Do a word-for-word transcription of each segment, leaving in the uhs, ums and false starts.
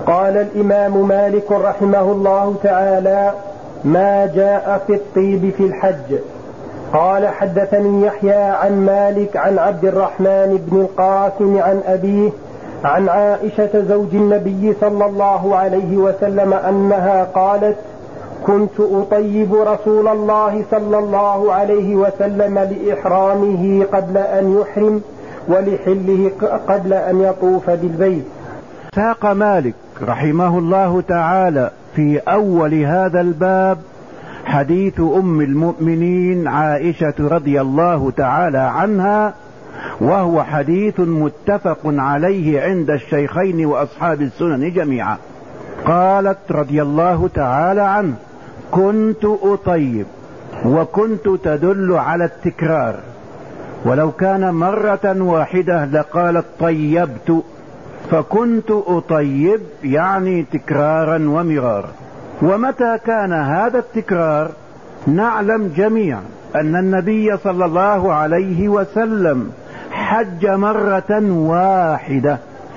قال الإمام مالك رحمه الله تعالى: ما جاء في الطيب في الحج. قال: حدثني يحيى عن مالك عن عبد الرحمن بن القاسم عن أبيه عن عائشة زوج النبي صلى الله عليه وسلم أنها قالت: كنت أطيب رسول الله صلى الله عليه وسلم لإحرامه قبل أن يحرم ولحله قبل أن يطوف بالبيت. ساق مالك رحمه الله تعالى في أول هذا الباب حديث أم المؤمنين عائشة رضي الله تعالى عنها، وهو حديث متفق عليه عند الشيخين وأصحاب السنن جميعا. قالت رضي الله تعالى عنه: كنت أطيب، وكنت تدل على التكرار، ولو كان مرة واحدة لقالت طيبت، فكنت أطيب يعني تكرارا ومرارا. ومتى كان هذا التكرار؟ نعلم جميعا أن النبي صلى الله عليه وسلم حج مرة واحدة،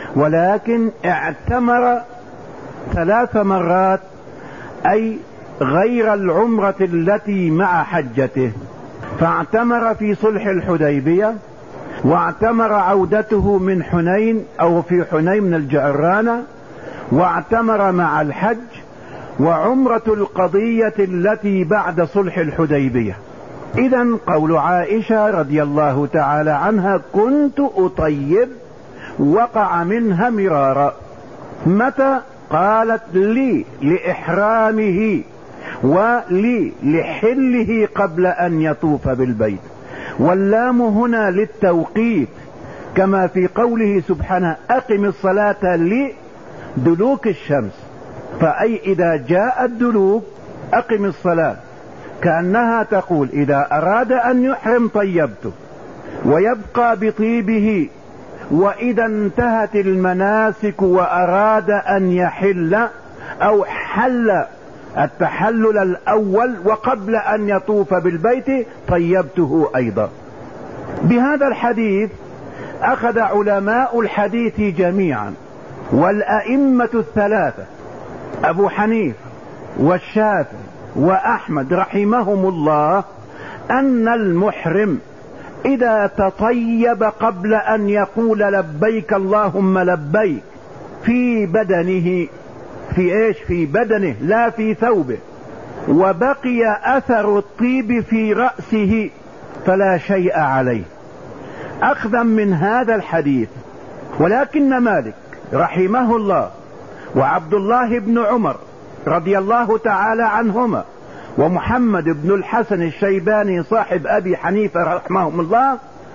ولكن اعتمر ثلاث مرات، أي غير العمرة التي مع حجته. فاعتمر في صلح الحديبية، واعتمر عودته من حنين أو في حنين من الجعرانة، واعتمر مع الحج، وعمرة القضية التي بعد صلح الحديبية. إذن قول عائشة رضي الله تعالى عنها كنت أطيب وقع منها مرارا. متى؟ قالت لي لإحرامه ولي لحله قبل أن يطوف بالبيت، واللام هنا للتوقيت، كما في قوله سبحانه: أقم الصلاة لدلوك الشمس. فأي إذا جاء الدلوك أقم الصلاة، كأنها تقول إذا أراد أن يحرم طيبته ويبقى بطيبه، وإذا انتهت المناسك وأراد أن يحل أو حل التحلل الأول وقبل أن يطوف بالبيت طيبته أيضا. بهذا الحديث أخذ علماء الحديث جميعا والأئمة الثلاثة أبو حنيفة والشافعي وأحمد رحمهم الله أن المحرم إذا تطيب قبل أن يقول لبيك اللهم لبيك في بدنه، في إيش؟ في بدنه لا في ثوبه، وبقي أثر الطيب في رأسه فلا شيء عليه، أخذا من هذا الحديث. ولكن مالك رحمه الله وعبد الله بن عمر رضي الله تعالى عنهما ومحمد بن الحسن الشيباني صاحب أبي حنيفة رحمهم الله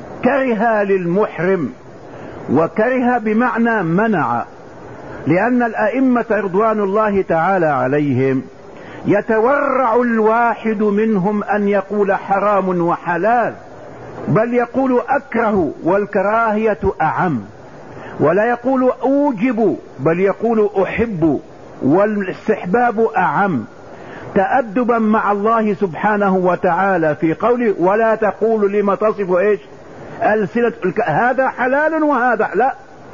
كره للمحرم، وكره بمعنى منع، لأن الأئمة رضوان الله تعالى عليهم يتورع الواحد منهم أن يقول حرام وحلال، بل يقول أكره، والكراهية أعم، ولا يقول أوجب بل يقول أحب، والاستحباب أعم، تأدبا مع الله سبحانه وتعالى في قوله: ولا تقول لما تصف إيش ألسنة هذا حلال وهذا لا.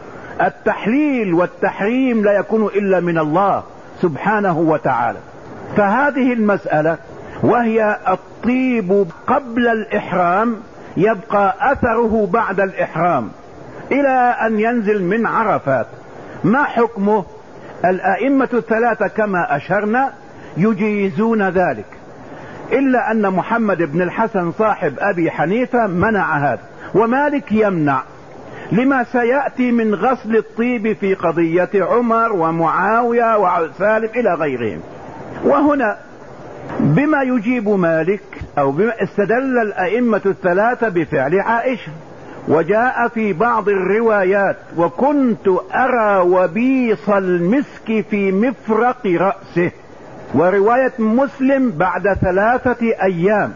التحليل والتحريم لا يكون إلا من الله سبحانه وتعالى. فهذه المسألة وهي الطيب قبل الإحرام يبقى أثره بعد الإحرام إلى أن ينزل من عرفات. ما حكمه؟ الأئمة الثلاثة كما أشرنا يجيزون ذلك، إلا أن محمد بن الحسن صاحب أبي حنيفة منع هذا، ومالك يمنع لما سيأتي من غسل الطيب في قضية عمر ومعاوية وسالم إلى غيرهم. وهنا بما يجيب مالك أو بما استدل الأئمة الثلاثة بفعل عائشة، وجاء في بعض الروايات: وكنت أرى وبيص المسك في مفرق رأسه، ورواية مسلم بعد ثلاثة أيام،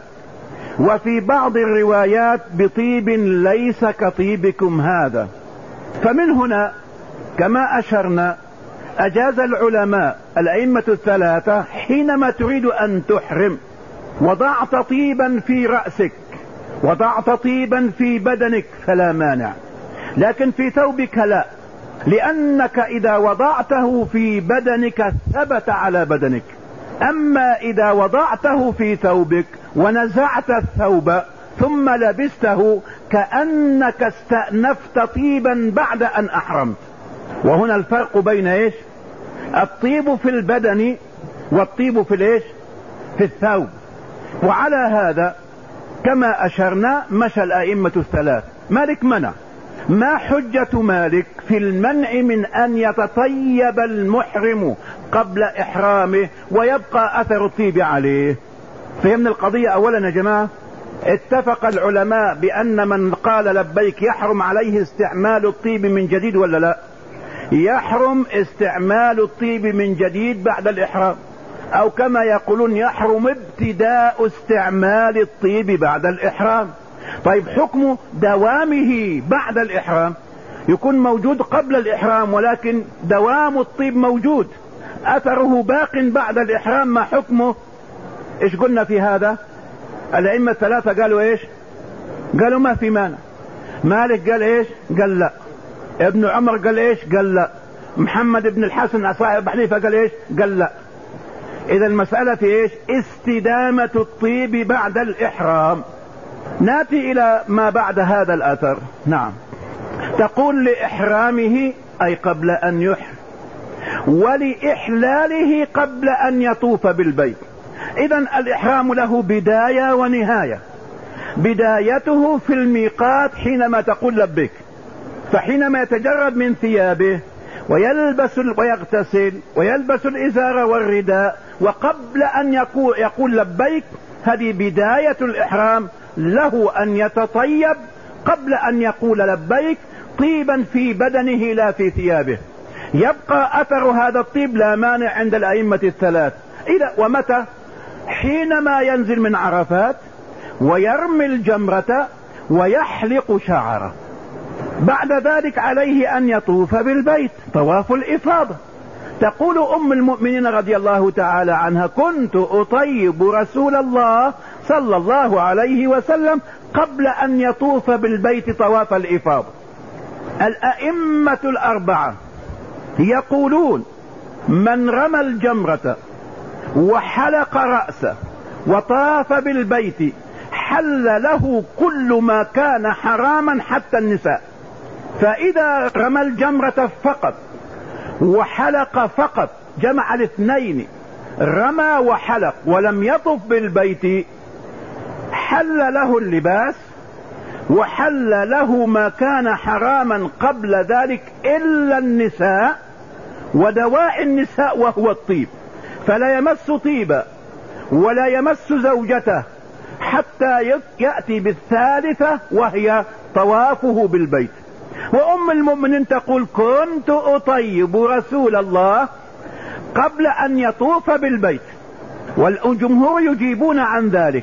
وفي بعض الروايات بطيب ليس كطيبكم هذا. فمن هنا كما أشرنا أجاز العلماء الأئمة الثلاثة حينما تريد أن تحرم وضعت طيبا في رأسك وضعت طيبا في بدنك فلا مانع، لكن في ثوبك لا، لأنك إذا وضعته في بدنك ثبت على بدنك، أما إذا وضعته في ثوبك ونزعت الثوب ثم لبسته كأنك استأنفت طيبا بعد أن أحرمت. وهنا الفرق بين إيش؟ الطيب في البدن والطيب في الإيش؟ في الثوب. وعلى هذا كما أشرنا مشى الأئمة الثلاث. مالك منع. ما حجة مالك في المنع من أن يتطيب المحرم قبل إحرامه ويبقى أثر الطيب عليه؟ فهمنا القضية أولا يا جماعة. اتفق العلماء بأن من قال لبيك يحرم عليه استعمال الطيب من جديد ولا لا؟ يحرم استعمال الطيب من جديد بعد الإحرام، أو كما يقولون يحرم ابتداء استعمال الطيب بعد الإحرام. طيب حكم دوامه بعد الإحرام؟ يكون موجود قبل الإحرام ولكن دوام الطيب موجود، أثره باق بعد الإحرام، ما حكمه؟ إيش قلنا في هذا؟ الأئمة الثلاثة قالوا إيش؟ قالوا ما في مانع. مالك قال إيش؟ قال لا. ابن عمر قال إيش؟ قال لا. محمد بن الحسن صاحب حنيفة قال إيش؟ قال لا. إذا المسألة في إيش؟ استدامة الطيب بعد الإحرام. ناتي إلى ما بعد هذا الأثر. نعم. تقول لإحرامه أي قبل أن يحرم، ولإحلاله قبل أن يطوف بالبيت. إذا الإحرام له بداية ونهاية. بدايته في الميقات حينما تقول لبيك، فحينما يتجرد من ثيابه ويلبس ويغتسل ويلبس الإزار والرداء وقبل أن يقول, يقول لبيك، هذه بداية الإحرام. له أن يتطيب قبل أن يقول لبيك طيبا في بدنه لا في ثيابه، يبقى أثر هذا الطيب لا مانع عند الأئمة الثلاث. إذا ومتى؟ حينما ينزل من عرفات ويرمي الجمرة ويحلق شعره. بعد ذلك عليه أن يطوف بالبيت طواف الإفاضة. تقول أم المؤمنين رضي الله تعالى عنها: كنت أطيب رسول الله صلى الله عليه وسلم قبل أن يطوف بالبيت طواف الإفاضة. الأئمة الأربعة يقولون: من رمى الجمرة وحلق رأسه وطاف بالبيت حل له كل ما كان حراما حتى النساء. فإذا رمى الجمرة فقط وحلق فقط، جمع الاثنين، رمى وحلق ولم يطف بالبيت، حل له اللباس وحل له ما كان حراما قبل ذلك إلا النساء ودواعي النساء وهو الطيب، فلا يمس طيبا ولا يمس زوجته حتى يأتي بالثالثة وهي طوافه بالبيت. وأم المؤمنين تقول: كنت أطيب رسول الله قبل أن يطوف بالبيت. والجمهور يجيبون عن ذلك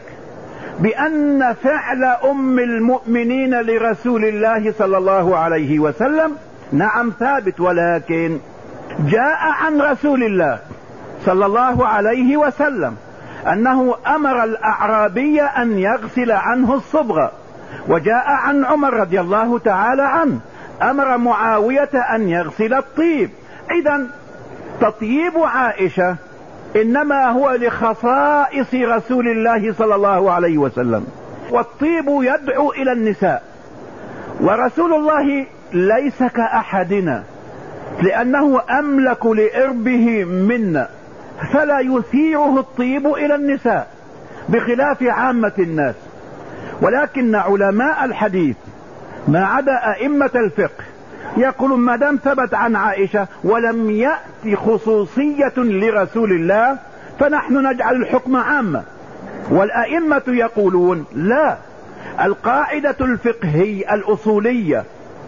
بأن فعل أم المؤمنين لرسول الله صلى الله عليه وسلم نعم ثابت، ولكن جاء عن رسول الله صلى الله عليه وسلم أنه أمر الأعرابي أن يغسل عنه الصبغة، وجاء عن عمر رضي الله تعالى عنه أمر معاوية أن يغسل الطيب. إذن تطيب عائشة إنما هو لخصائص رسول الله صلى الله عليه وسلم، والطيب يدعو إلى النساء، ورسول الله ليس كأحدنا لأنه أملك لإربه منا، فلا يثيره الطيب إلى النساء بخلاف عامة الناس. ولكن علماء الحديث ما عدا أئمة الفقه يقولون ما دام ثبت عن عائشة ولم يأتي خصوصية لرسول الله فنحن نجعل الحكم عامة. والأئمة يقولون لا، القاعدة الفقهية الأصولية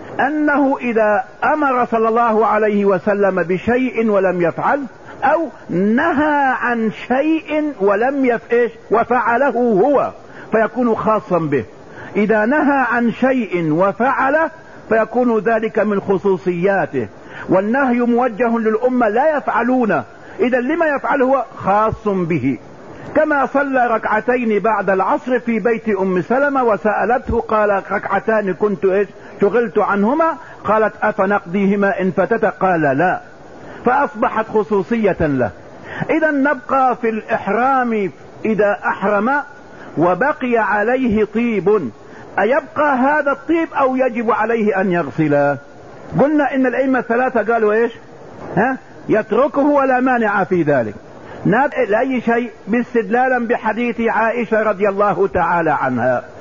أنه إذا أمر صلى الله عليه وسلم بشيء ولم يفعل، أو نهى عن شيء ولم يفعل وفعله هو، فيكون خاصا به. إذا نهى عن شيء وفعله فيكون ذلك من خصوصياته، والنهي موجه للأمة لا يفعلونه، إذا لما يفعله خاص به. كما صلى ركعتين بعد العصر في بيت أم سلمة وسألته قال: ركعتان كنت إيش شغلت عنهما، قالت أفنقضيهما إن فتت؟ قال لا، فأصبحت خصوصية له. إذا نبقى في الإحرام إذا أحرم وبقي عليه طيب، أيبقى هذا الطيب أو يجب عليه أن يغسله؟ قلنا إن الأئمة الثلاثة قالوا إيش؟ ها؟ يتركه ولا مانع في ذلك. نادى لأي شيء باستدلالا بحديث عائشة رضي الله تعالى عنها.